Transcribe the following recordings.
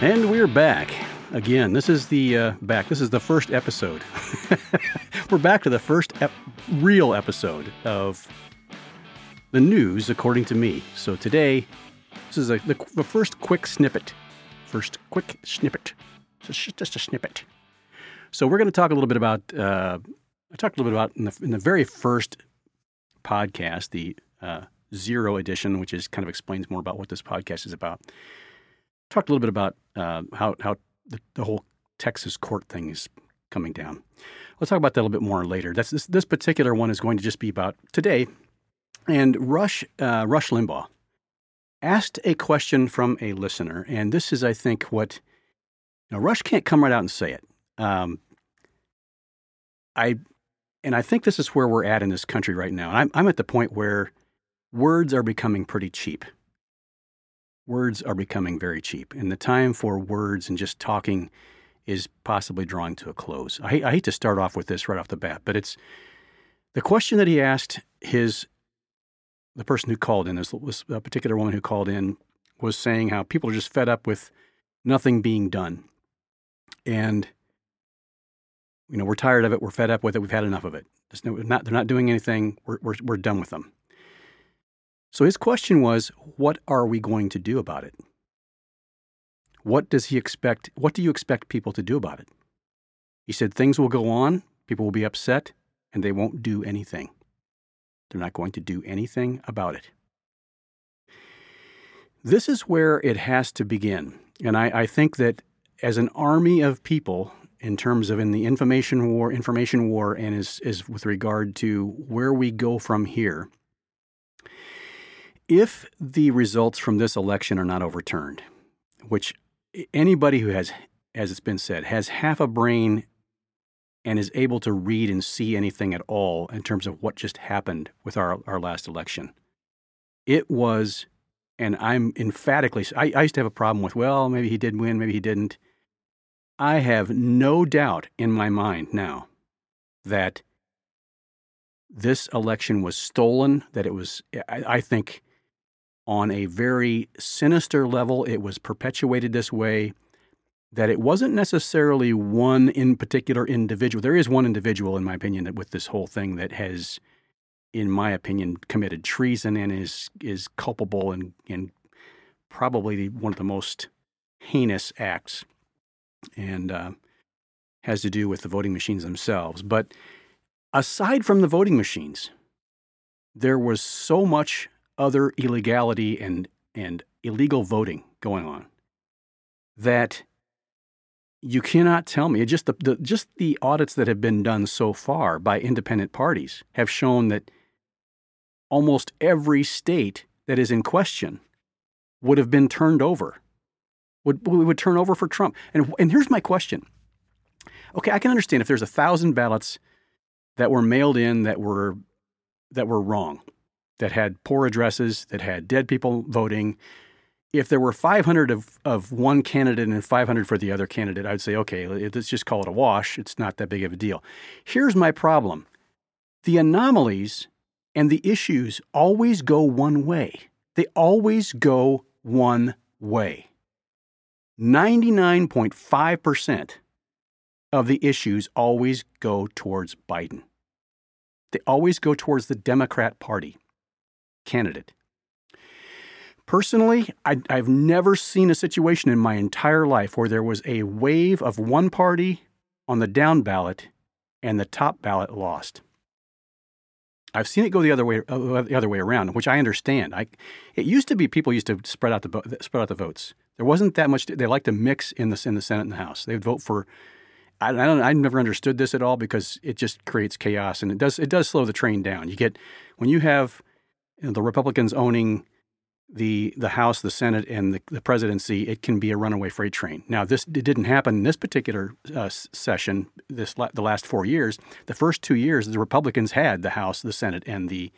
And we're back again. This is the This is the first episode. We're back to the first real episode of the news, according to me. So today, this is the first quick snippet. Just a snippet. So we're going to talk a little bit about. I talked a little bit about in the very first podcast, the Zero edition, which is kind of explains more about what this podcast is about. Talked a little bit about how the whole Texas court thing is coming down. We'll talk about that a little bit more later. This particular one is going to just be about today. And Rush Limbaugh asked a question from a listener, and this is, I think, what Rush can't come right out and say it. I think this is where we're at in this country right now. I'm at the point where words are becoming pretty cheap. Words are becoming very cheap, and the time for words and just talking is possibly drawing to a close. I hate to start off with this right off the bat, but it's the question that he asked the person who called in, this particular woman who called in, was saying how people are just fed up with nothing being done. And, we're tired of it. We're fed up with it. We've had enough of it. They're not doing anything. We're done with them. So his question was, what are we going to do about it? What does he expect? What do you expect people to do about it? He said things will go on, people will be upset, and they won't do anything. They're not going to do anything about it. This is where it has to begin. And I think that as an army of people, in terms of in the information war, and is with regard to where we go from here, if the results from this election are not overturned, which anybody who has, as it's been said, has half a brain and is able to read and see anything at all in terms of what just happened with our last election, it was, and I'm emphatically, I used to have a problem with, well, maybe he did win, maybe he didn't. I have no doubt in my mind now that this election was stolen, that it was, I think, on a very sinister level, it was perpetuated this way, that it wasn't necessarily one in particular individual. There is one individual, in my opinion, that with this whole thing that has, in my opinion, committed treason and is culpable and probably one of the most heinous acts, and has to do with the voting machines themselves. But aside from the voting machines, there was so much other illegality and illegal voting going on that you cannot tell me. Just the audits that have been done so far by independent parties have shown that almost every state that is in question would have been turned over, would turn over for Trump. And here's my question. Okay, I can understand if there's 1,000 ballots that were mailed in that were wrong, that had poor addresses, that had dead people voting. If there were 500 of one candidate and 500 for the other candidate, I'd say, okay, let's just call it a wash. It's not that big of a deal. Here's my problem. The anomalies and the issues always go one way. They always go one way. 99.5% of the issues always go towards Biden. They always go towards the Democrat Party candidate. Personally, I've never seen a situation in my entire life where there was a wave of one party on the down ballot and the top ballot lost. I've seen it go the other way around, which I understand. It used to be people used to spread out the votes. There wasn't that much. They like to mix in the Senate and the House. They would vote for. I never understood this at all because it just creates chaos, and it does slow the train down. You get when you have the Republicans owning the House, the Senate, and the presidency, it can be a runaway freight train. Now, it didn't happen in this particular session. The last 4 years, the first 2 years, the Republicans had the House, the Senate, and the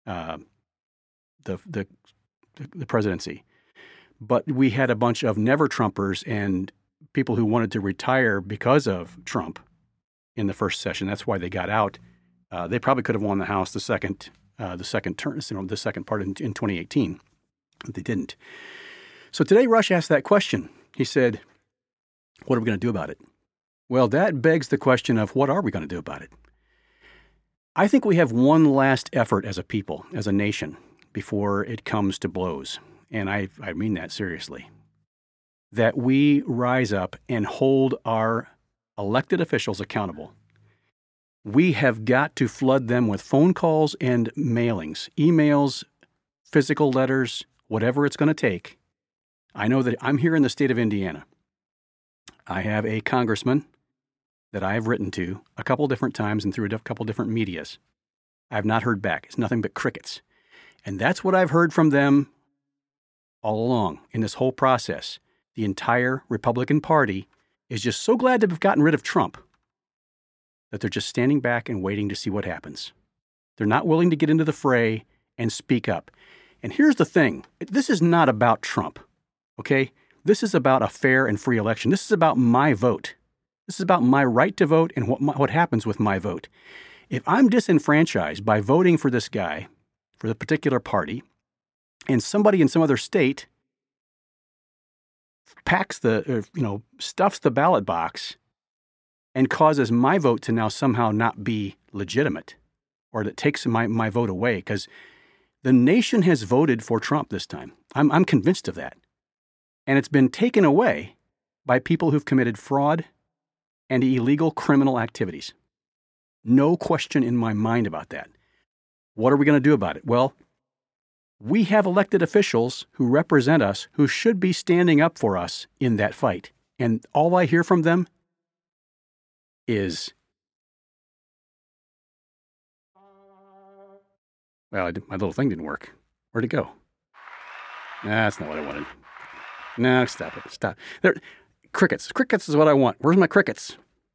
presidency. But we had a bunch of never-Trumpers and people who wanted to retire because of Trump in the first session. That's why they got out. They probably could have won the House the second turn, the second part in 2018. They didn't. So today Rush asked that question. He said, What are we going to do about it? Well, that begs the question of what are we going to do about it? I think we have one last effort as a people, as a nation, before it comes to blows. And I mean that seriously. That we rise up and hold our elected officials accountable. We have got to flood them with phone calls and mailings, emails, physical letters, whatever it's going to take. I know that I'm here in the state of Indiana. I have a congressman that I have written to a couple different times and through a couple different medias. I have not heard back. It's nothing but crickets. And that's what I've heard from them all along in this whole process. The entire Republican Party is just so glad to have gotten rid of Trump that they're just standing back and waiting to see what happens. They're not willing to get into the fray and speak up. And here's the thing. This is not about Trump, okay? This is about a fair and free election. This is about my vote. This is about my right to vote and what happens with my vote. If I'm disenfranchised by voting for this guy, for the particular party, and somebody in some other state stuffs the ballot box and causes my vote to now somehow not be legitimate, or that takes my vote away, because the nation has voted for Trump this time. I'm convinced of that. And it's been taken away by people who've committed fraud and illegal criminal activities. No question in my mind about that. What are we going to do about it? Well, we have elected officials who represent us who should be standing up for us in that fight. And all I hear from them is, well, my little thing didn't work. Where'd it go? Nah, that's not what I wanted. No, stop it. Stop. There, crickets. Crickets is what I want. Where's my crickets?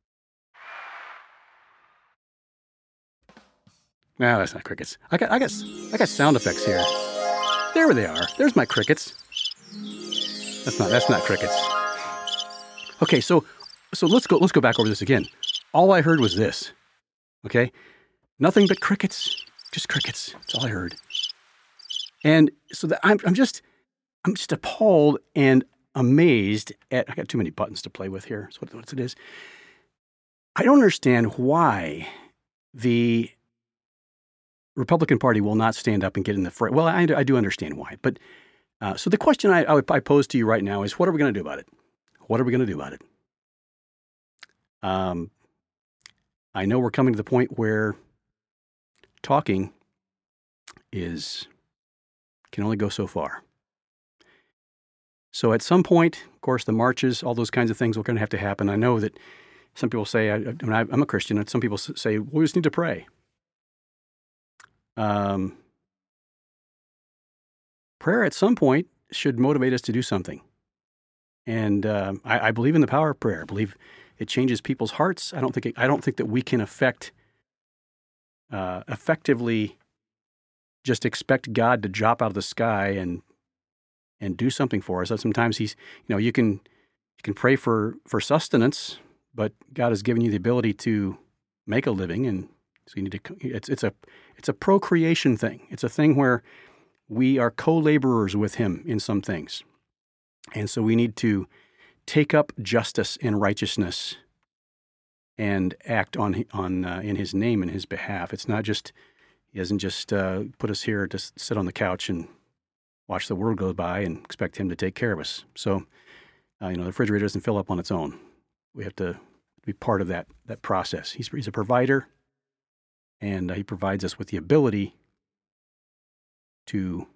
No, that's not crickets. I got sound effects here. There they are. There's my crickets. That's not crickets. Okay, so let's go back over this again. All I heard was this. Okay? Nothing but crickets. Just crickets. That's all I heard. And so I'm just appalled and amazed at, I got too many buttons to play with here. That's what it is. I don't understand why the Republican Party will not stand up and get in the fray. Well, I do understand why. But so the question I pose to you right now is, what are we going to do about it? What are we going to do about it? I know we're coming to the point where talking can only go so far. So at some point, of course, the marches, all those kinds of things are going to have to happen. I know that some people say, I'm a Christian, and some people say, we just need to pray. Prayer at some point should motivate us to do something. And I believe in the power of prayer. I believe it changes people's hearts. I don't think that we can effectively just expect God to drop out of the sky and do something for us. Sometimes you can pray for sustenance, but God has given you the ability to make a living, and so you need to. It's a procreation thing. It's a thing where we are co-laborers with Him in some things, and so we need to take up justice and righteousness and act in His name and His behalf. It's not just He doesn't just put us here to sit on the couch and watch the world go by and expect Him to take care of us. So, the refrigerator doesn't fill up on its own. We have to be part of that process. He's a provider, and He provides us with the ability to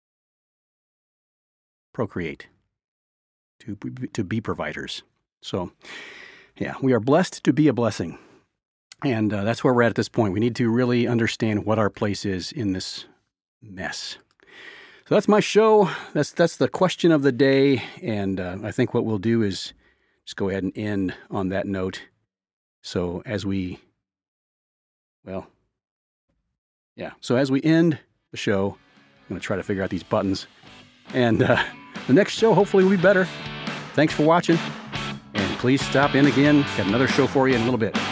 procreate, to be providers. So, yeah, we are blessed to be a blessing. And that's where we're at this point. We need to really understand what our place is in this mess. So that's my show. That's the question of the day. And I think what we'll do is just go ahead and end on that note. So as we end the show, I'm going to try to figure out these buttons. And the next show hopefully will be better. Thanks for watching. And please stop in again. Got another show for you in a little bit.